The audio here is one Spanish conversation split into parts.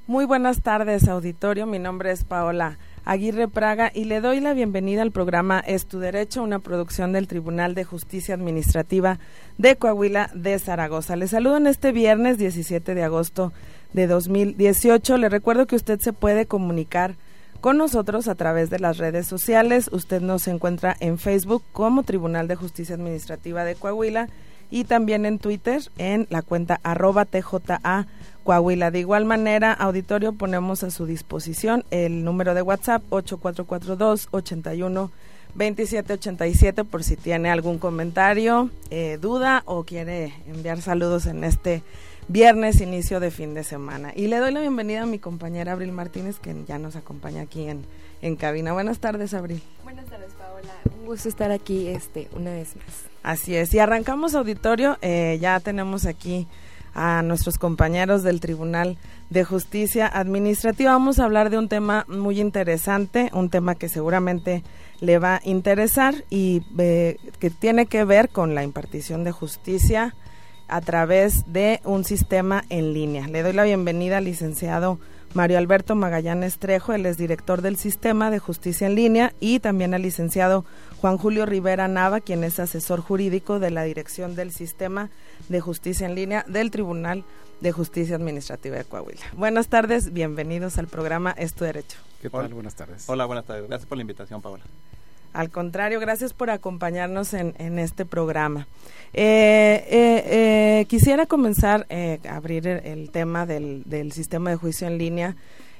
Muy buenas tardes, auditorio. Mi nombre es Paola Aguirre Praga y le doy la bienvenida al programa Es tu Derecho, una producción del Tribunal de Justicia Administrativa de Coahuila de Zaragoza. Le saludo en este viernes 17 de agosto de 2018. Le recuerdo que usted se puede comunicar con nosotros a través de las redes sociales. Usted nos encuentra en Facebook como Tribunal de Justicia Administrativa de Coahuila y también en Twitter en la cuenta @TJA Coahuila. De igual manera, auditorio, ponemos a su disposición el número de WhatsApp 8442-81-2787 por si tiene algún comentario, duda o quiere enviar saludos en este viernes, inicio de fin de semana. Y le doy la bienvenida a mi compañera Abril Martínez, que ya nos acompaña aquí en cabina. Buenas tardes, Abril. Buenas tardes, Paola. Un gusto estar aquí una vez más. Así es, y arrancamos, auditorio. Ya tenemos aquí a nuestros compañeros del Tribunal de Justicia Administrativa. Vamos a hablar de un tema muy interesante, un tema que seguramente le va a interesar y que tiene que ver con la impartición de justicia a través de un sistema en línea. Le doy la bienvenida al licenciado Mario Alberto Magallanes Trejo, él es director del Sistema de Justicia en Línea, y también al licenciado Juan Julio Rivera Nava, quien es asesor jurídico de la Dirección del Sistema de Justicia en Línea del Tribunal de Justicia Administrativa de Coahuila. Buenas tardes, bienvenidos al programa Es tu Derecho. ¿Qué tal? Buenas tardes. Hola, buenas tardes. Gracias por la invitación, Paola. Al contrario, gracias por acompañarnos en este programa. Quisiera comenzar a abrir el tema del sistema de juicio en línea.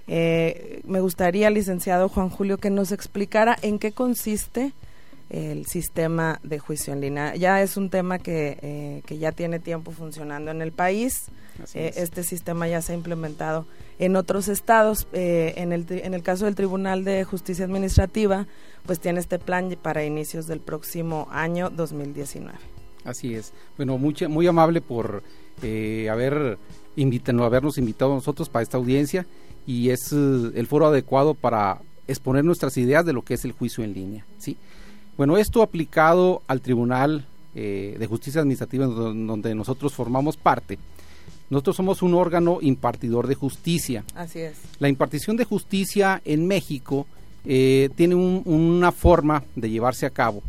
Me gustaría, licenciado Juan Julio, que nos explicara en qué consiste el sistema de juicio en línea. Ya es un tema que ya tiene tiempo funcionando en el país. Este sistema ya se ha implementado en otros estados. En el caso del Tribunal de Justicia Administrativa, pues tiene este plan para inicios del próximo año 2019. Así es. Bueno, muy amable por habernos invitado a nosotros para esta audiencia, y es el foro adecuado para exponer nuestras ideas de lo que es el juicio en línea, ¿sí? Bueno, esto aplicado al Tribunal de Justicia Administrativa, donde nosotros formamos parte. Nosotros somos un órgano impartidor de justicia. Así es. La impartición de justicia en México tiene una forma de llevarse a cabo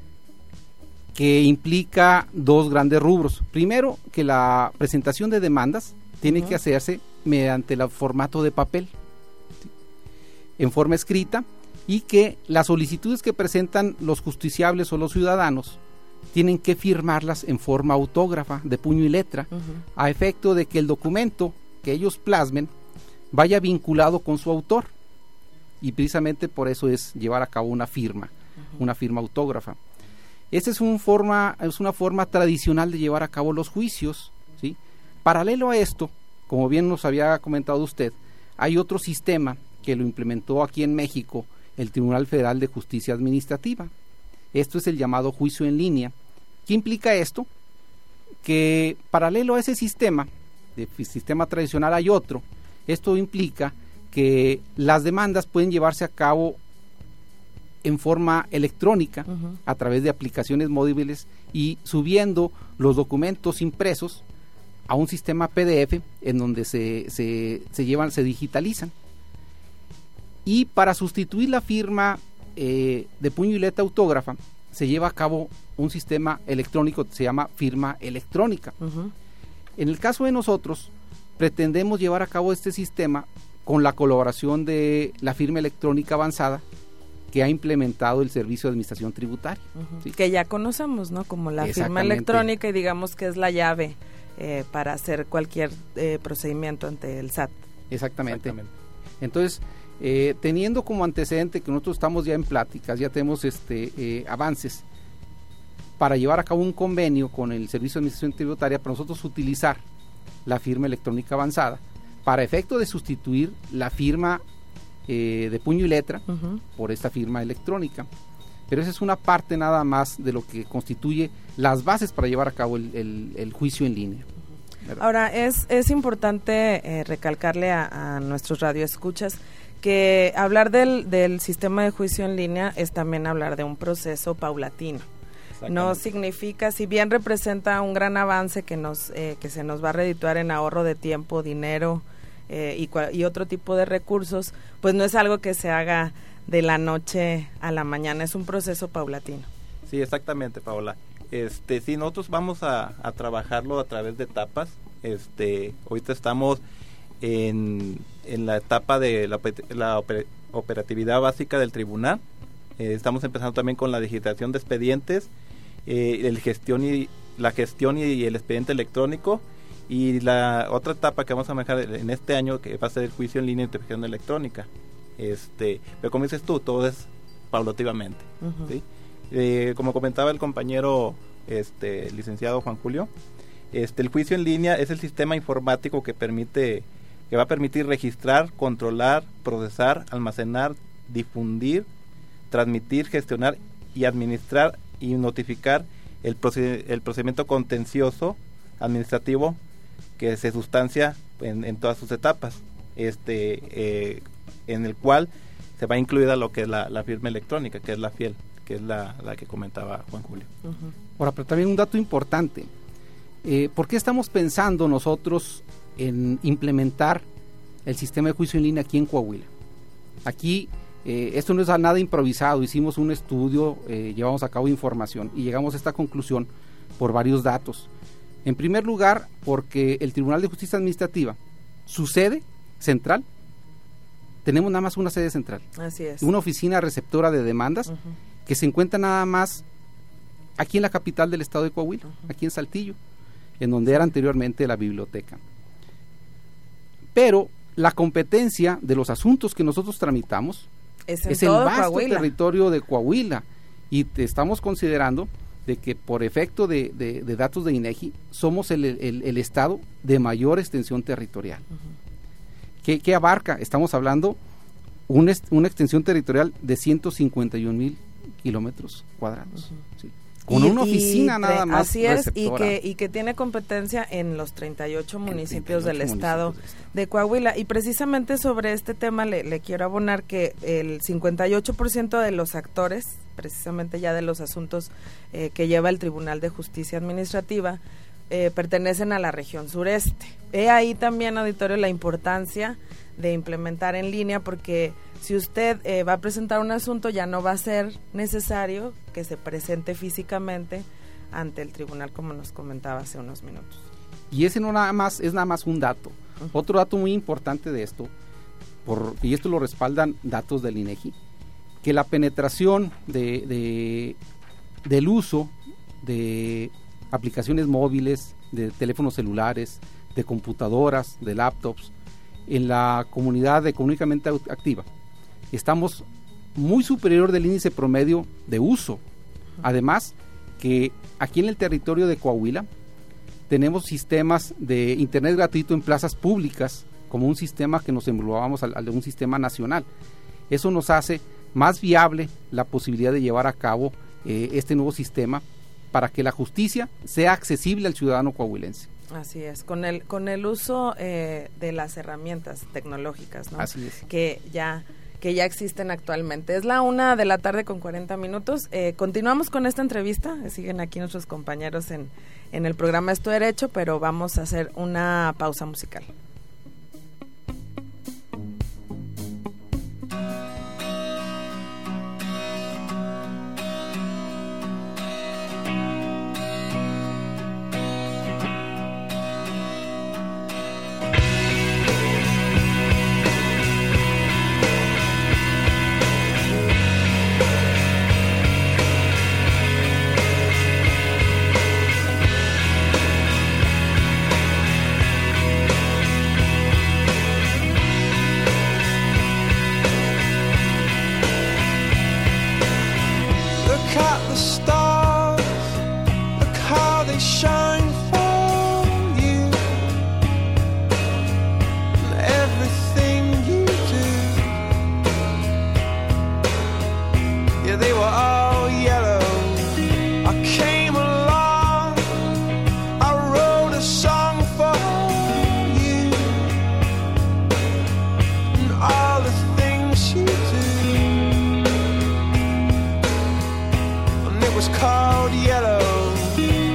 que implica dos grandes rubros. Primero, que la presentación de demandas tiene que hacerse mediante el formato de papel, ¿sí?, en forma escrita, y que las solicitudes que presentan los justiciables o los ciudadanos tienen que firmarlas en forma autógrafa, de puño y letra, a efecto de que el documento que ellos plasmen vaya vinculado con su autor, y precisamente por eso es llevar a cabo una firma autógrafa. Esta es una forma tradicional de llevar a cabo los juicios, ¿sí? Paralelo a esto, como bien nos había comentado usted, hay otro sistema que lo implementó aquí en México el Tribunal Federal de Justicia Administrativa. Esto es el llamado juicio en línea. ¿Qué implica esto? Que paralelo a ese sistema tradicional hay otro. Esto implica que las demandas pueden llevarse a cabo en forma electrónica, a través de aplicaciones móviles, y subiendo los documentos impresos a un sistema PDF en donde se digitalizan. Y para sustituir la firma de puño y letra autógrafa, se lleva a cabo un sistema electrónico que se llama firma electrónica. En el caso de nosotros, pretendemos llevar a cabo este sistema con la colaboración de la firma electrónica avanzada que ha implementado el Servicio de Administración Tributaria. ¿Sí? Que ya conocemos, ¿no? Como la firma electrónica, y digamos que es la llave para hacer cualquier procedimiento ante el SAT. Exactamente. Entonces, teniendo como antecedente que nosotros estamos ya en pláticas, ya tenemos avances para llevar a cabo un convenio con el Servicio de Administración Tributaria para nosotros utilizar la firma electrónica avanzada para efecto de sustituir la firma de puño y letra por esta firma electrónica. Pero esa es una parte nada más de lo que constituye las bases para llevar a cabo el juicio en línea, ¿verdad? Ahora, es importante recalcarle a nuestros radioescuchas que hablar del sistema de juicio en línea es también hablar de un proceso paulatino. No significa, si bien representa un gran avance que se nos va a redituar en ahorro de tiempo, dinero, y otro tipo de recursos, pues no es algo que se haga de la noche a la mañana, es un proceso paulatino. Sí, exactamente, Paola. Sí, nosotros vamos a trabajarlo a través de etapas. Ahorita estamos en la etapa de la operatividad básica del tribunal. Estamos empezando también con la digitalización de expedientes, la gestión y el expediente electrónico, y la otra etapa que vamos a manejar en este año, que va a ser el juicio en línea de interpretación electrónica. Pero como dices tú, todo es paulativamente. Uh-huh. ¿Sí? Como comentaba el compañero licenciado Juan Julio, el juicio en línea es el sistema informático que va a permitir registrar, controlar, procesar, almacenar, difundir, transmitir, gestionar y administrar y notificar el procedimiento contencioso administrativo que se sustancia en todas sus etapas, en el cual se va incluida lo que es la firma electrónica, que es la FIEL, que es la que comentaba Juan Julio. Uh-huh. Ahora, pero también un dato importante, ¿por qué estamos pensando nosotros en implementar el sistema de juicio en línea aquí en Coahuila? Aquí esto no es nada improvisado, hicimos un estudio, llevamos a cabo información y llegamos a esta conclusión por varios datos. En primer lugar, porque el Tribunal de Justicia Administrativa, su sede central, tenemos nada más una sede central. Así es. Una oficina receptora de demandas, uh-huh, que se encuentra nada más aquí en la capital del estado de Coahuila, uh-huh, aquí en Saltillo, en donde era anteriormente la biblioteca. Pero la competencia de los asuntos que nosotros tramitamos es el vasto Coahuila, territorio de Coahuila, y estamos considerando de que por efecto de datos de INEGI somos el estado de mayor extensión territorial. Uh-huh. ¿Qué abarca? Estamos hablando una extensión territorial de 151,000 kilómetros cuadrados. Uh-huh. ¿Sí? Con una oficina nada más así es, receptora. y que tiene competencia en los 38 municipios del estado de Coahuila. Y precisamente sobre este tema le quiero abonar que el 58% de los actores, precisamente ya de los asuntos que lleva el Tribunal de Justicia Administrativa, pertenecen a la región sureste. He ahí también, auditorio, la importancia de implementar en línea, porque si usted va a presentar un asunto, ya no va a ser necesario que se presente físicamente ante el tribunal, como nos comentaba hace unos minutos. Y ese no nada más es nada más un dato. Uh-huh. Otro dato muy importante de esto, y esto lo respaldan datos del INEGI, que la penetración del uso de aplicaciones móviles, de teléfonos celulares, de computadoras, de laptops, en la comunidad económicamente activa, estamos muy superior del índice promedio de uso. Además, que aquí en el territorio de Coahuila tenemos sistemas de internet gratuito en plazas públicas, como un sistema que nos englobamos al de un sistema nacional. Eso nos hace más viable la posibilidad de llevar a cabo este nuevo sistema para que la justicia sea accesible al ciudadano coahuilense. Así es, con el uso de las herramientas tecnológicas, ¿no? Así es. que ya existen actualmente. Es la 1:40 p.m. Continuamos con esta entrevista, siguen aquí nuestros compañeros en el programa Es Tu Derecho, pero vamos a hacer una pausa musical.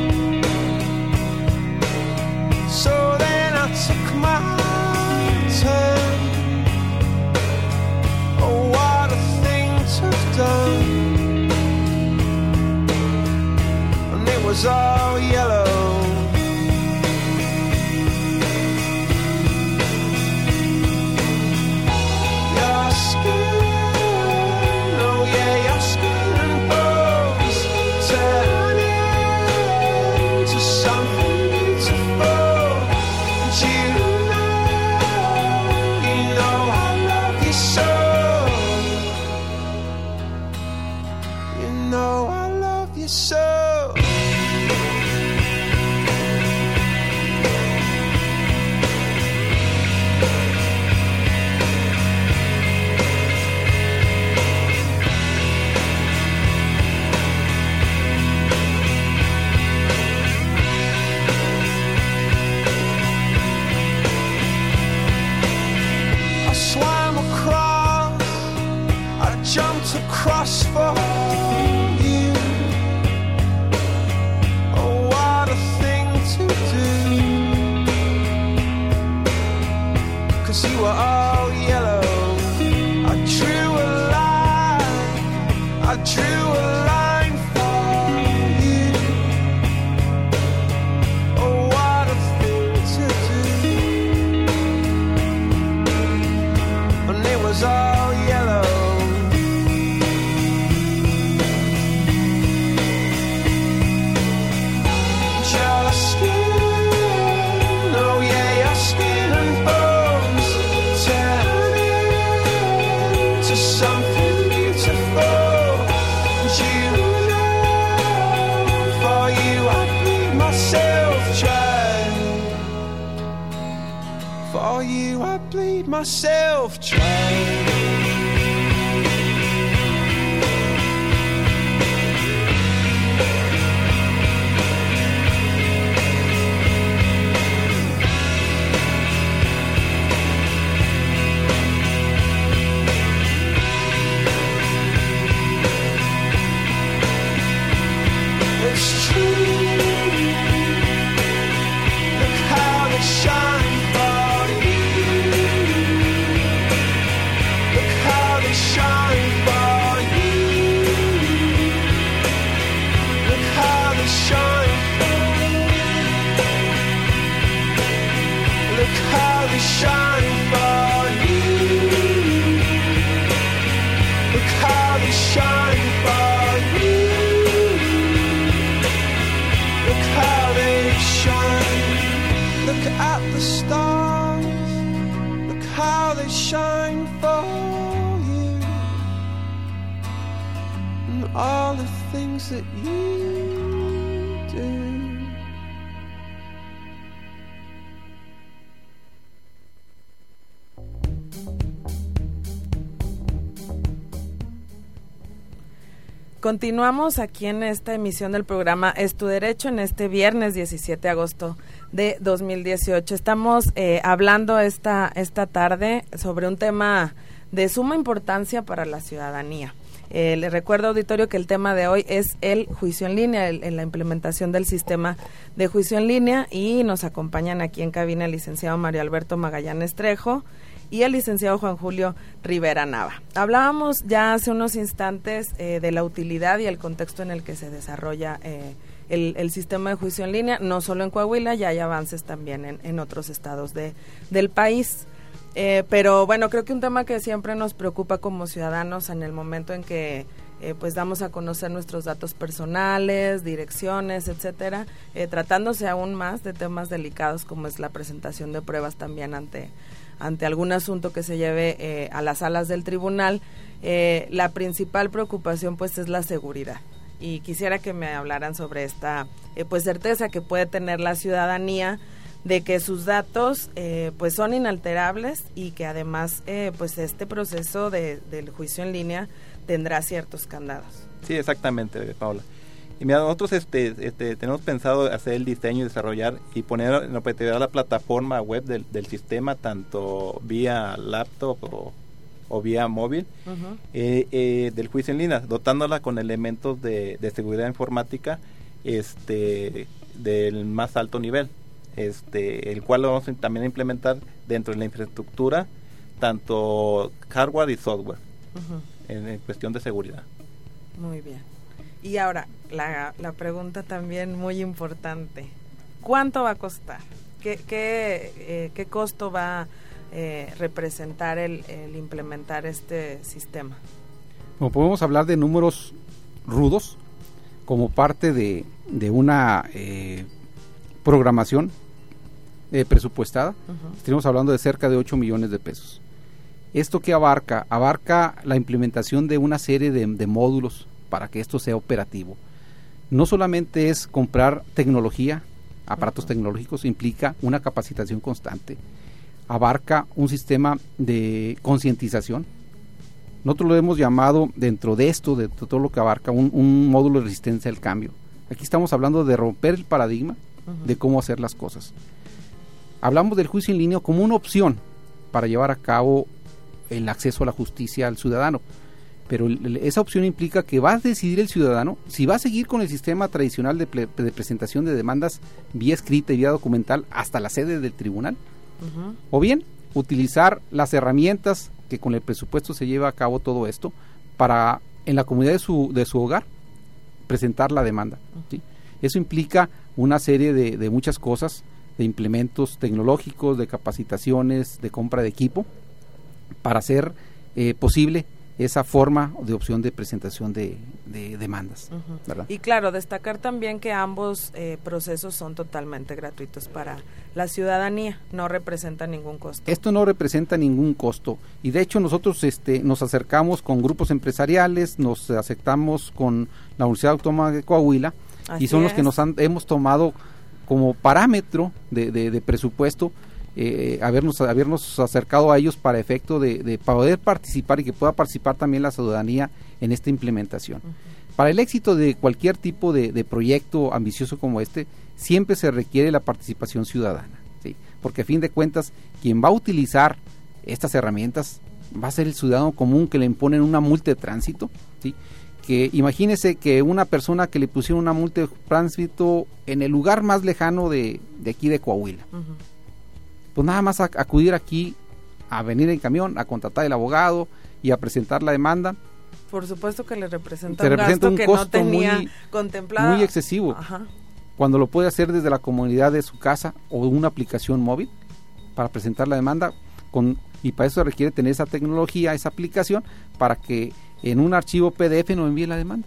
So then I took my turn. was all yellow. Your skin, oh yeah, your skin and bones turn into something beautiful. And you know I love you so. You know I love you so. I swam across, I jumped across for you. Oh, what a thing to do. 'Cause you were all yellow. I drew a line, I drew a line for you. Oh, what a thing to do. And it was all yellow. Your skin, oh yeah, your skin and bones turn into something beautiful. And you know, for you I'd bleed myself dry. For you I'd bleed myself dry. It's true. Look how they shine for you. Look how they shine for you. Look how they shine for you. Look how they shine for you. Look how they shine for you. Look how they shine. Look at the stars. Look how they shine for you. And all the things that you do. Continuamos aquí en esta emisión del programa Es tu Derecho en este viernes 17 de agosto de 2018. Estamos hablando esta tarde sobre un tema de suma importancia para la ciudadanía. Les recuerdo, auditorio, que el tema de hoy es el juicio en línea, la implementación del sistema de juicio en línea, y nos acompañan aquí en cabina el licenciado Mario Alberto Magallanes Trejo y el licenciado Juan Julio Rivera Nava. Hablábamos ya hace unos instantes de la utilidad y el contexto en el que se desarrolla el sistema de juicio en línea, no solo en Coahuila, ya hay avances también en otros estados del país. Pero bueno, creo que un tema que siempre nos preocupa como ciudadanos en el momento en que pues damos a conocer nuestros datos personales, direcciones, etcétera, tratándose aún más de temas delicados como es la presentación de pruebas también ante algún asunto que se lleve a las salas del tribunal. La principal preocupación pues es la seguridad, y quisiera que me hablaran sobre esta pues certeza que puede tener la ciudadanía de que sus datos pues son inalterables, y que además pues este proceso del juicio en línea tendrá ciertos candados. Sí, exactamente, Paula. Y mira, nosotros tenemos pensado hacer el diseño y desarrollar y poner en operatividad la plataforma web del sistema, tanto vía laptop o vía móvil, del juicio en línea, dotándola con elementos de seguridad informática del más alto nivel, el cual lo vamos también a implementar dentro de la infraestructura, tanto hardware y software, en cuestión de seguridad. Muy bien. Y ahora, la pregunta también muy importante, ¿cuánto va a costar? ¿Qué costo va a representar el implementar este sistema? Como podemos hablar de números rudos, como parte de una programación presupuestada, Estamos hablando de cerca de 8 millones de pesos. ¿Esto qué abarca? Abarca la implementación de una serie de módulos para que esto sea operativo. No solamente es comprar tecnología, aparatos tecnológicos, implica una capacitación constante. Abarca un sistema de concientización. Nosotros lo hemos llamado, dentro de esto, de todo lo que abarca, un módulo de resistencia al cambio. Aquí estamos hablando de romper el paradigma de cómo hacer las cosas. Hablamos del juicio en línea como una opción para llevar a cabo el acceso a la justicia al ciudadano, pero esa opción implica que va a decidir el ciudadano si va a seguir con el sistema tradicional de presentación de demandas vía escrita y vía documental hasta la sede del tribunal, o bien utilizar las herramientas que con el presupuesto se lleva a cabo todo esto para en la comunidad de su hogar presentar la demanda, ¿sí? Eso implica una serie de muchas cosas, de implementos tecnológicos, de capacitaciones, de compra de equipo, para hacer posible esa forma de opción de presentación de demandas, ¿verdad? Y claro, destacar también que ambos procesos son totalmente gratuitos para la ciudadanía, no representa ningún costo. Esto no representa ningún costo, y de hecho nosotros nos acercamos con grupos empresariales, nos acercamos con la Universidad Autónoma de Coahuila, y son los que hemos tomado como parámetro de presupuesto, habernos acercado a ellos para efecto de poder participar y que pueda participar también la ciudadanía en esta implementación. Para el éxito de cualquier tipo de proyecto ambicioso como este, siempre se requiere la participación ciudadana, ¿sí? Porque a fin de cuentas, quien va a utilizar estas herramientas va a ser el ciudadano común que le imponen una multa de tránsito, ¿sí? Que imagínese que una persona que le pusieron una multa de tránsito en el lugar más lejano de aquí de Coahuila, pues nada más acudir aquí, a venir en camión, a contratar el abogado y a presentar la demanda. Por supuesto que le representa un gasto que no tenía contemplado. Muy excesivo. Cuando lo puede hacer desde la comodidad de su casa o una aplicación móvil para presentar la demanda, y para eso requiere tener esa tecnología, esa aplicación, para que en un archivo PDF nos envíe la demanda.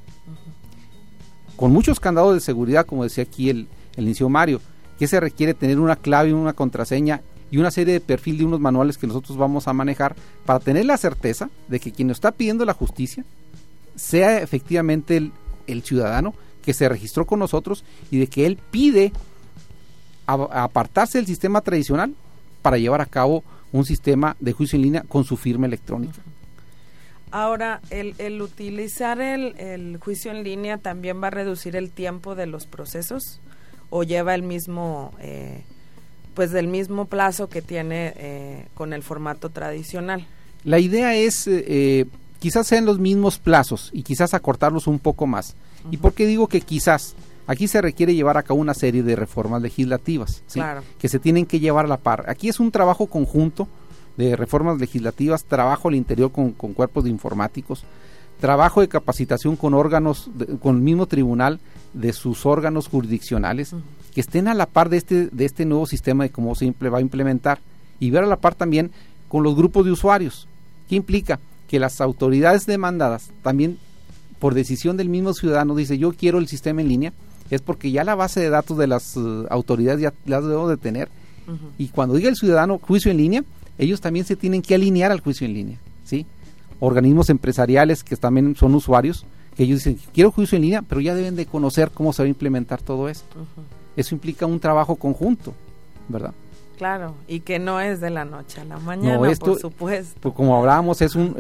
Con muchos candados de seguridad, como decía aquí el licenciado Mario, que se requiere tener una clave, una contraseña y una serie de perfil de unos manuales que nosotros vamos a manejar para tener la certeza de que quien nos está pidiendo la justicia sea efectivamente el ciudadano que se registró con nosotros y de que él pide apartarse del sistema tradicional para llevar a cabo un sistema de juicio en línea con su firma electrónica. Ahora, el utilizar el juicio en línea también va a reducir el tiempo de los procesos, o lleva el mismo del mismo plazo que tiene con el formato tradicional. La idea es quizás sean los mismos plazos y quizás acortarlos un poco más. ¿Y por qué digo que quizás? Aquí se requiere llevar a cabo una serie de reformas legislativas, ¿sí? Claro, que se tienen que llevar a la par. Aquí es un trabajo conjunto de reformas legislativas, trabajo al interior con cuerpos de informáticos, trabajo de capacitación con órganos, con el mismo tribunal de sus órganos jurisdiccionales, que estén a la par de este nuevo sistema de cómo se va a implementar, y ver a la par también con los grupos de usuarios. ¿Qué implica? Que las autoridades demandadas también, por decisión del mismo ciudadano, dice yo quiero el sistema en línea, es porque ya la base de datos de las autoridades ya las debo de tener, y cuando diga el ciudadano juicio en línea, ellos también se tienen que alinear al juicio en línea, ¿sí? Organismos empresariales que también son usuarios, que ellos dicen, quiero juicio en línea, pero ya deben de conocer cómo se va a implementar todo esto. Eso implica un trabajo conjunto, ¿verdad? Claro, y que no es de la noche a la mañana, esto, por supuesto. Pues como hablábamos,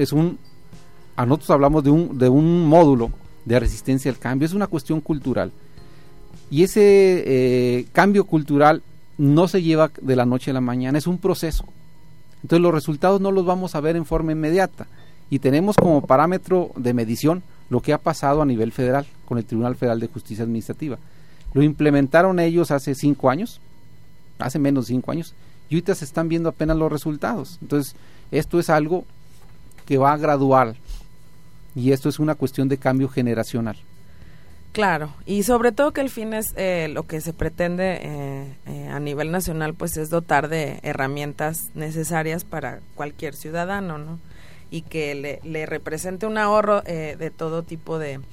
a nosotros hablamos de un módulo de resistencia al cambio, es una cuestión cultural. Y ese cambio cultural no se lleva de la noche a la mañana, es un proceso. Entonces los resultados no los vamos a ver en forma inmediata, y tenemos como parámetro de medición lo que ha pasado a nivel federal con el Tribunal Federal de Justicia Administrativa. Lo implementaron ellos hace 5 años, hace menos de 5 años, y ahorita se están viendo apenas los resultados. Entonces esto es algo que va gradual, y esto es una cuestión de cambio generacional. Claro, y sobre todo que el fin es lo que se pretende a nivel nacional, pues es dotar de herramientas necesarias para cualquier ciudadano, ¿no? Y que le represente un ahorro de todo tipo de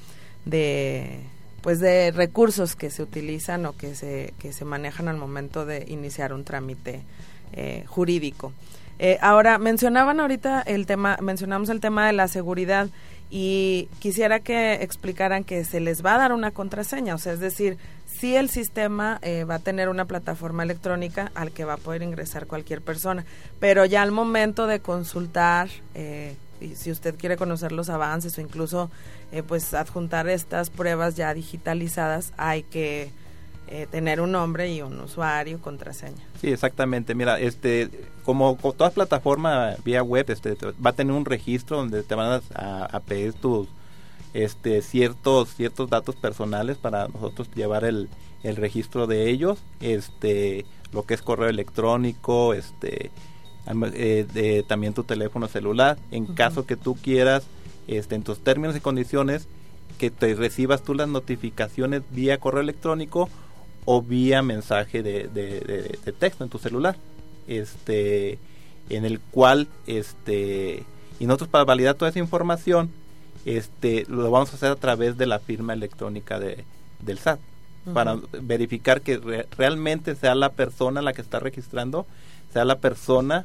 recursos que se utilizan o que se manejan al momento de iniciar un trámite jurídico. Ahora, mencionamos el tema de la seguridad y quisiera que explicaran que se les va a dar una contraseña, o sea, es decir, si el sistema va a tener una plataforma electrónica al que va a poder ingresar cualquier persona, pero ya al momento de consultar, y si usted quiere conocer los avances o incluso pues adjuntar estas pruebas ya digitalizadas, hay que tener un nombre y un usuario, contraseña. Sí, exactamente. Mira, como con toda plataforma vía web, va a tener un registro donde te van a pedir tus ciertos datos personales para nosotros llevar el registro de ellos, lo que es correo electrónico, también tu teléfono celular, en caso que tú quieras, en tus términos y condiciones, que te recibas tú las notificaciones vía correo electrónico o vía mensaje de texto en tu celular, en el cual, y nosotros para validar toda esa información, lo vamos a hacer a través de la firma electrónica del SAT, para verificar que realmente sea la persona la que está registrando, sea la persona,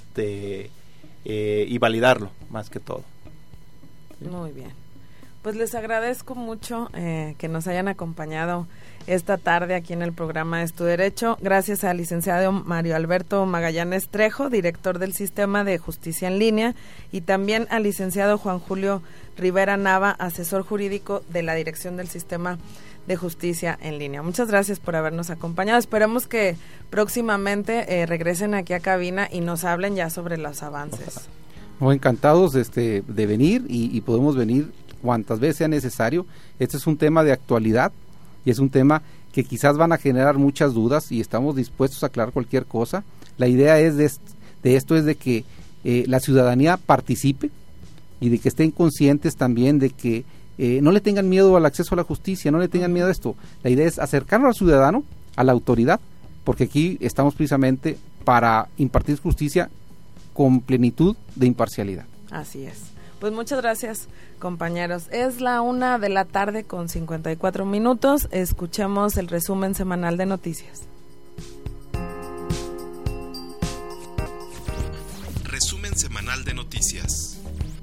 y validarlo, más que todo. ¿Sí? Muy bien. Pues les agradezco mucho que nos hayan acompañado esta tarde aquí en el programa Es Tu Derecho. Gracias al licenciado Mario Alberto Magallanes Trejo, director del Sistema de Justicia en Línea, y también al licenciado Juan Julio Rivera Nava, asesor jurídico de la Dirección del Sistema de Justicia en Línea. Muchas gracias por habernos acompañado. Esperemos que próximamente regresen aquí a cabina y nos hablen ya sobre los avances. Encantados de venir y podemos venir cuantas veces sea necesario. Este es un tema de actualidad y es un tema que quizás van a generar muchas dudas y estamos dispuestos a aclarar cualquier cosa. La idea es de esto es de que la ciudadanía participe y de que estén conscientes también de que no le tengan miedo al acceso a la justicia, no le tengan miedo a esto. La idea es acercarnos al ciudadano, a la autoridad, porque aquí estamos precisamente para impartir justicia con plenitud de imparcialidad. Así es. Pues muchas gracias, compañeros. Es la 1:54 p.m. Escuchemos el resumen semanal de noticias. Resumen semanal de noticias.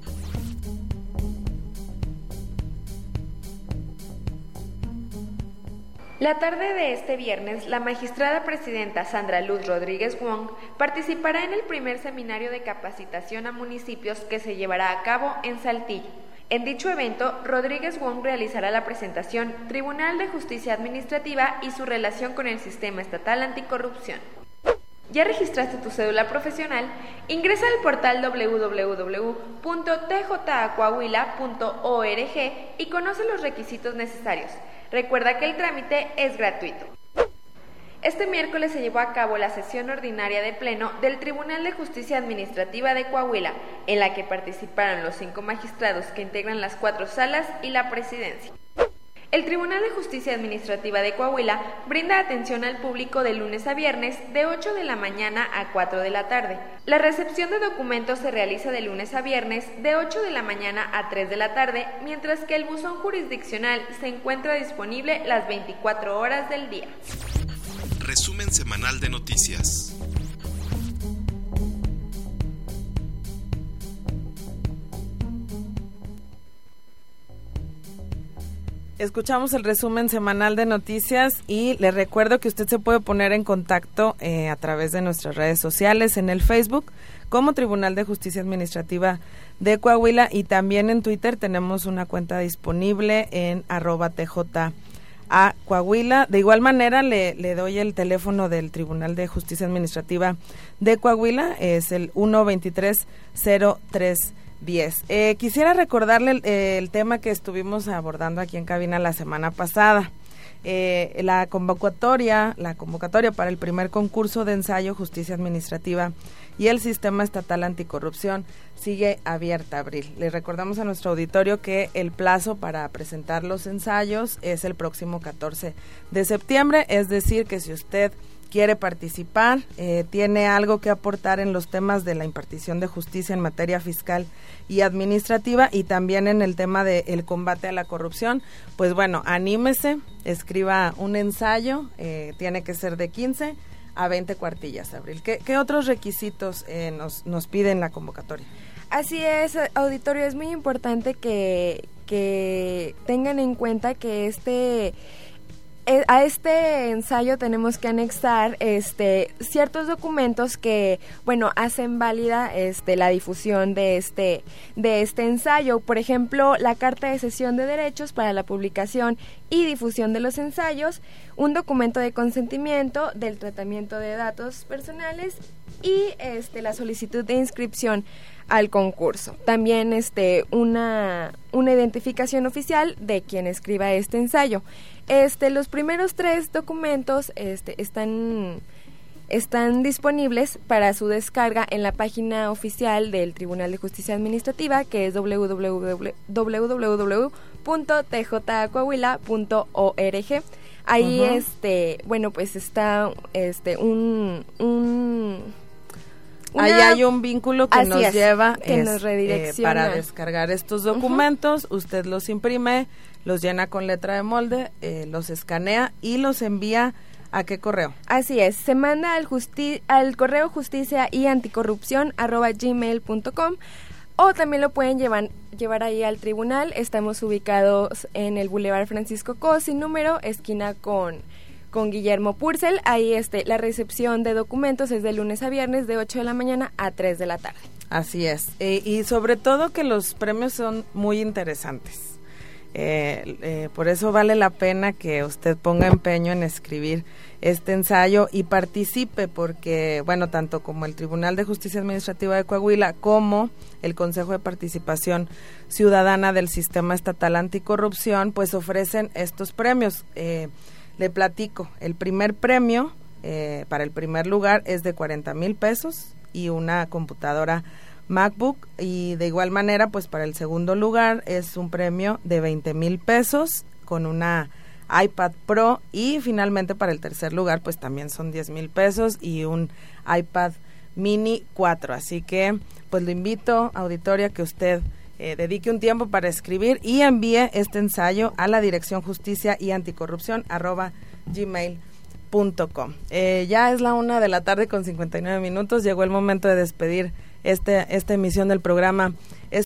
La tarde de este viernes, la magistrada presidenta Sandra Luz Rodríguez Wong participará en el primer seminario de capacitación a municipios que se llevará a cabo en Saltillo. En dicho evento, Rodríguez Wong realizará la presentación Tribunal de Justicia Administrativa y su relación con el Sistema Estatal Anticorrupción. ¿Ya registraste tu cédula profesional? Ingresa al portal www.tjacoahuila.org y conoce los requisitos necesarios. Recuerda que el trámite es gratuito. Este miércoles se llevó a cabo la sesión ordinaria de pleno del Tribunal de Justicia Administrativa de Coahuila, en la que participaron los 5 magistrados que integran las 4 salas y la presidencia. El Tribunal de Justicia Administrativa de Coahuila brinda atención al público de lunes a viernes de 8 de la mañana a 4 de la tarde. La recepción de documentos se realiza de lunes a viernes de 8 de la mañana a 3 de la tarde, mientras que el buzón jurisdiccional se encuentra disponible las 24 horas del día. Resumen semanal de noticias. Escuchamos el resumen semanal de noticias y le recuerdo que usted se puede poner en contacto a través de nuestras redes sociales, en el Facebook como Tribunal de Justicia Administrativa de Coahuila, y también en Twitter tenemos una cuenta disponible en @TJA Coahuila. De igual manera le doy el teléfono del Tribunal de Justicia Administrativa de Coahuila, es el 1230310. Quisiera recordarle el tema que estuvimos abordando aquí en cabina la semana pasada. La convocatoria para el primer concurso de ensayo Justicia Administrativa y el Sistema Estatal Anticorrupción sigue abierta, Abril. Les recordamos a nuestro auditorio que el plazo para presentar los ensayos es el próximo 14 de septiembre, es decir, que si usted quiere participar, tiene algo que aportar en los temas de la impartición de justicia en materia fiscal y administrativa y también en el tema del combate a la corrupción, pues bueno, anímese, escriba un ensayo, tiene que ser de 15 a 20 cuartillas, Abril. ¿Qué otros requisitos nos piden la convocatoria? Así es, auditorio, es muy importante que tengan en cuenta que a este ensayo tenemos que anexar ciertos documentos que, bueno, hacen válida la difusión de este ensayo. Por ejemplo, la carta de cesión de derechos para la publicación y difusión de los ensayos, un documento de consentimiento del tratamiento de datos personales y la solicitud de inscripción al concurso. También una identificación oficial de quien escriba este ensayo. Los primeros 3 documentos están disponibles para su descarga en la página oficial del Tribunal de Justicia Administrativa, que es www.tjcoahuila.org. Ahí pues está ahí hay un vínculo que nos lleva nos redirecciona para descargar estos documentos. Usted los imprime, los llena con letra de molde, los escanea y los envía ¿a qué correo? Así es, se manda al correo justicia y anticorrupción @gmail.com, o también lo pueden llevar ahí al tribunal. Estamos ubicados en el Boulevard Francisco Co, sin número, esquina con Guillermo Purcell. Ahí la recepción de documentos es de lunes a viernes de 8 de la mañana a 3 de la tarde. Así es, y sobre todo que los premios son muy interesantes. Por eso vale la pena que usted ponga empeño en escribir este ensayo y participe, porque bueno, tanto como el Tribunal de Justicia Administrativa de Coahuila como el Consejo de Participación Ciudadana del Sistema Estatal Anticorrupción pues ofrecen estos premios. Le platico, el primer premio para el primer lugar es de 40,000 pesos y una computadora MacBook, y de igual manera pues para el segundo lugar es un premio de 20,000 pesos con una iPad Pro, y finalmente para el tercer lugar pues también son 10,000 pesos y un iPad Mini 4. Así que pues lo invito, auditorio, a que usted dedique un tiempo para escribir y envíe este ensayo a la dirección justicia y anticorrupción @gmail.com. Ya es la 1:59 p.m, llegó el momento de despedir esta emisión del programa